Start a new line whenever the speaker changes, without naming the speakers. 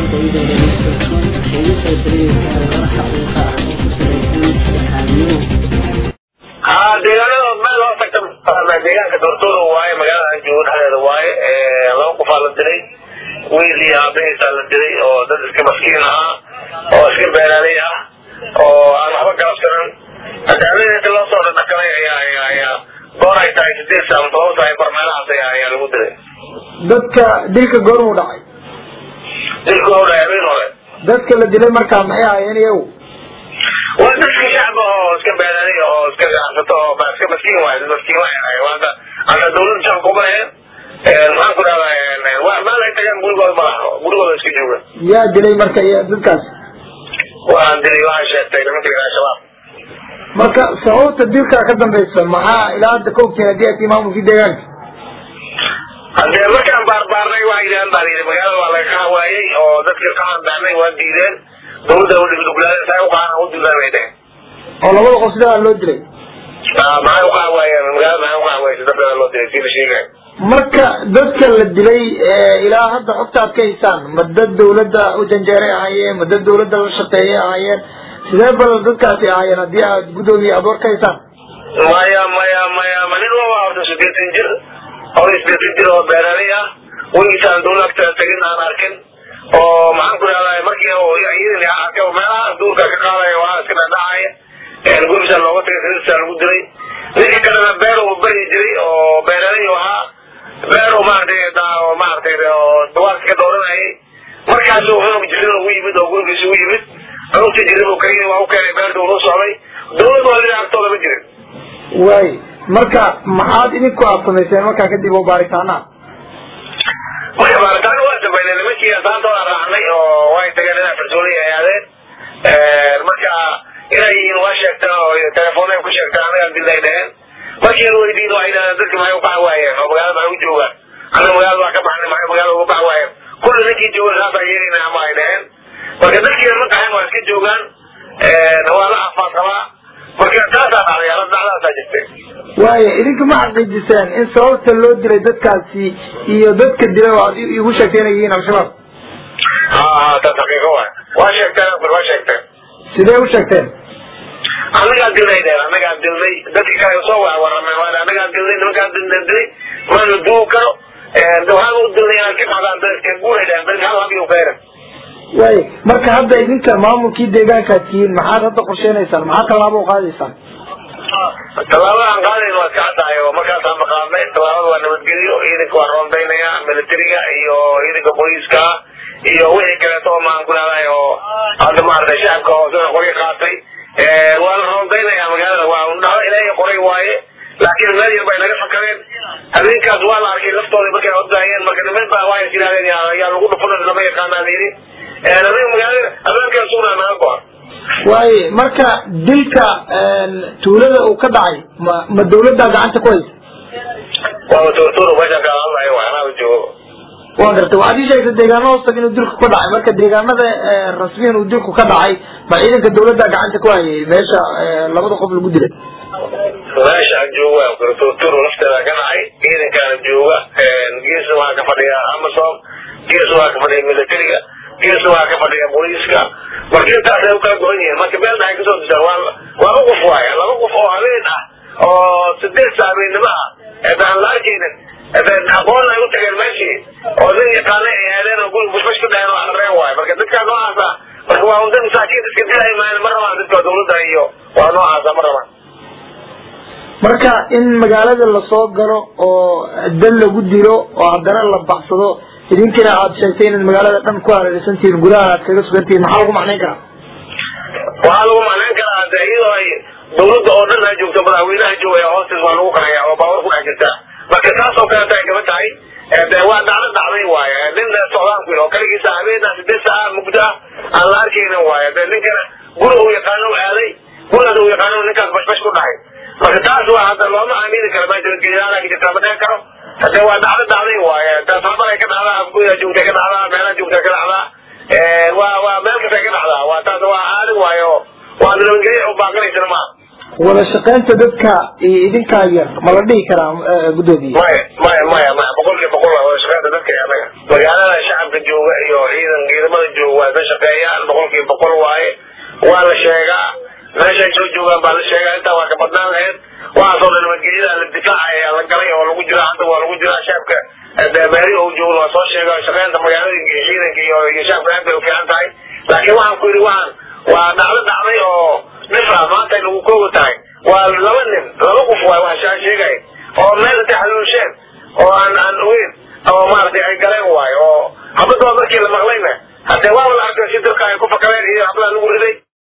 deegaanka doortooda waaye magaalada joogadeeda waaye laba qof la dilay wiil iyo aabahiisa la dilay oo dad iska maskiin ah oo iska beeralay ah oo aan waxba galabsanan hadaadeeda loo soo dhaqanay ayaa goor ay tahay 8 saac oo tahay barnaamijkaas ayaa lagu dilay
dadka dilka goor uu dhacay dadka la dilay markaa maxay ahaayeen iyagu
waa dadka shacabka oo iska beeralay oo iska ganacsato oo iska maskiin waaye waana ana dawladda shacabka ku baaheen waxaan ku dhahay waa ma la tagaan gurigooda iska jooga
yaa dilay marka dadkaas
waan dilay waxaa sheegtay nimanka shabaab
marka sababta dilka ka dambaysa maxaa ilaa hadda ka ogtiin haddii aad maamulkii deegaanka
haddee markaan baarbaarnay waa yidhahan baa layidhi magaalada waa laga kaha waayey oo dadka ka handaanay waa diideen dawladda udhigduglaada saa u qaana u dilaan ay dheheen
oo labada qof sidaa loo dilay
maxay u qaha waayeen magaalada maxay u qaha waayey dadka loo dilay sida sheegay
marka dadka la dilay ilaa hadda xogta aad ka haysaan ma dad dawladda u janjeeray ahaayeen ma dad dawladda la shaqeeyay ahaayeen sidee bal dadkaasi ahaayeen haddii aad gudoomiye aboor ka haysaan
maya nin waa horta 80 jir oo 80 jir oo beeralay ah wiilkiisaan dawladda tagin aan arkin oo maxaan ku dhahay markii oo ciidan arkay meelaha duurka ka qaaday waa iska dhacay gurbiga looga tagay sida lagu dilay ninka kalena beer uu bari jiray oo beeralay ahaa beer oo maartay oo duwaadka dooranayay markaas uu xog jiray oo yimid oo gurbiga uu yimid runtii jiray oo kaliya waa u keenay beerta uu socday dawladdu waa dhinaacooda ma jirin
way marka maxaad idinku aasameyseen markaa kadib oo baaritaana
baaritaan waa sameeyay nimankii asaanta waa raacnay oo way tageen inay farsoolay aadeen marka inay waa sheegtay oo telefoonay ku sheegtay anaga dilaydeen markii uu weydiin waa inaan dadka maxay u baahan waayeen oo magaalada ay u joogaan ana magaalada waa ka baxnay maxay magaalada ugu baahan waayeen kullu ninkii jooga saasa yeelina ama ay dhaheen marka dadkii ma qaxeen waa iska joogaan waa la afaas qabaa marka taasa dhacday la dhacdaa jirtay
waaye idinka ma xaqiijiseen in sababta loo dilay dadkaasi iyo dadka dilay oo aad igu sheegteen yihiin al-shabaab
taqiiqo waa sheegteen
sidee u sheegteen
anagaa dilnay dadka kale soo waramay anagaa dilnay nimankaa dilnay mana duu karo waxaan u dilnay aan ka baxdaan dadka guuraydaan dadka hal habiyo beeran
waaye marka hadda idinka maamulkii deegaankaad tihiin maxaad hadda qorsheynaysaan maxaa tallaabo u qaadaysaan
tallaabada aan qaadayno waa kacadahay oo markaasaan maqaadnay tallaabada waa nabadgelyo ciidanka waa roondaynaya militariga iyo ciidanka booliiska iyo wixii kaleeto oo maan ku leedahay oo hadda maaragtay shacabka oo sida qoray qaatay waa la roondaynaya magaalada waa undhaco ilaahay qoray waaye laakiin meel yar bay naga fakadeen habeenkaas waa la arkay laftooda markay oddaayeen marka niman baa waa isilaaleen yaa lagu dhufunan lama yaqaanaa layidhi aniga magaalada habeenkaas sugnaa naga go-an
waaye marka dilka tuulada uu ka dhacay ma dawladdaa gacanta ku haysa
waa tortoro meeshaan ka hadlayo waa anaa joogo
waa gartay waxaad ii sheegtay deegaano hoostag inuu dilku ka dhacay marka deegaanada rasmiyan uu dilku ka dhacay ma ciidanka dawladdaa gacanta ku hayay meesha labada qof lagu dilay
meeshaan jooga tortoro lafteeda ka dhacay ciidankaana jooga geesa waa ka fadhiya Amazon geesa waa ka fadhiya militariga geesa waa ka fadhiya booliiska marka intaasay u kala go'an yihiin marka meel dhaxay kasoo disaan waa u qof waaya laba qof oo habeen ah oo 8 saameynimo ah aan la arkaynin aqoon ay u tageen meeshii oo nin yaqaana ay aadeen oo guri bushbash ka dhaheen oo arreen waaye marka dadkaa noocaasa marka waa un dad masaakiin iska dilay maayan ma rabaan dadka dawladda iyo waa noocaasa ma rabaan
marka in magaalada lasoo galo oo dal lagu dilo oo haddana la baxsado idinkina aad sheegtay inaad magaalada dhan ku hareeraysantihiin gudaha aad kaga sugantihiin maxaa lagu macnayn karaa
waxaa lagu macnayn karaa de iyadoo ay dawladda oo dhan ay joogto madaxweynaha joogaya hoostiis waa lagu qaraya oo baawar ku dhex jirta marka taas oo kaleeta ay kaba tahay de waa dhacday waaye nin socdaanku oo kaligiisa habeenaa 8 saac mugdo ah aan la arkaynin waaye de ninkana guri uu yaqaano aaday gurigaas uu yaqaano ninkaas bashbash ku dhahay marka taas waa hadda looma aamini karo maajirgeedaala ka jirta ma dhici karo hadde waa dhacday waaye taas halmar ay ka dhacdaa guriga joogtay ka dhacdaa meelaha joogtay ka dhacdaa waa meel kastay ka dhacdaa waa taas waa caadi waaye oo waa nabadgelyo u baaqanaysana maaha
wada shaqaynta dadka iyo idinkaa yar ma la dhihi karaa gudoomiye
maya boqolkiiba boqol wada shaqaynta dadka anaga magaalada shacabka jooga iyo ciidamada jooga وهذا شقيان بقول كيف بقول واي ولا شيء ماشي جوجو بقى الشيء أنت وكبدنا هاد وأصل المجلس الدفاع على القرية ولا وجرا عنده ولا وجرا شبكة باري هو جول وصوش شقيان تما يعني يجينا كي يشاف عنده وكان تاي لكن واحد كل واحد ونعرض عليه نفهم ما كان وقوة تاي واللون لوقف وعشان شيء جاي أو ماذا تحلوشين أو عن وين أو ما أدري أي كلام واي أو حبيت أقول لك لما غلينا حتى واو الأرض شدر كاي كوفا كلام هي حبلا نقول لي